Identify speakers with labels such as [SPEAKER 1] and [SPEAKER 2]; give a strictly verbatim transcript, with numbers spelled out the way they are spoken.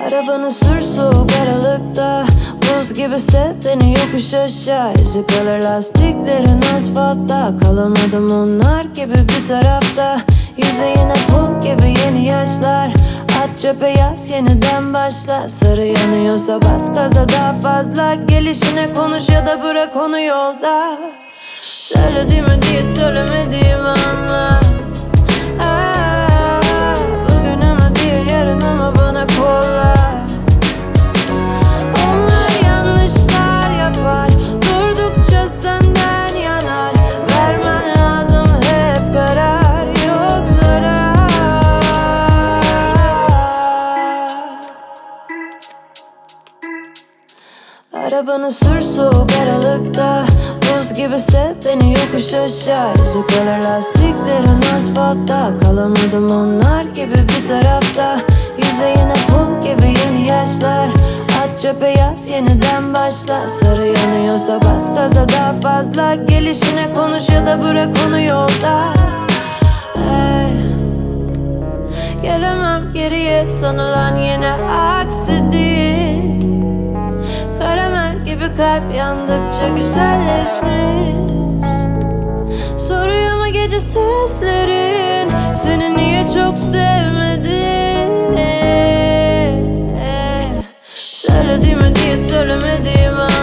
[SPEAKER 1] Arabanı sür soğuk aralıkta, buz gibi sev beni yokuş aşağı. İzi kalır lastiklerin asfaltta, kalamadım onlar gibi bir tarafta. Yüzeyine pul gibi yeni yaşlar, at çöpe yaz yeniden başla. Sarı yanıyorsa bas gaza daha fazla, gelişine konuş ya da bırak onu yolda. Söylediğimi diye söylemediğimi anla. Aa, bugün ama değil yarın ama bana kolay. Onlar yanlışlar yapar, durdukça senden yanar. Vermen lazım hep karar, yok zarar. Arabanı sür soğuk aralıkta, buz gibi sev beni yokuş aşağı. İzi kalır lastiklerin asfaltta, kalamadım onlar gibi bir tarafta. Yüzeyine pul gibi yeni yaşlar, at çöpe yaz yeniden başla. Sarı yanıyorsa bas gaza daha fazla, gelişine konuş ya da bırak onu yolda. Hey, gelemem geriye sanılan yine aksi değil. Karamel gibi kalp yandıkça güzelleşmiş. Soruyor mu gece seslerin seni niye çok sevmedim? Söylediğimi diye söylemediğimi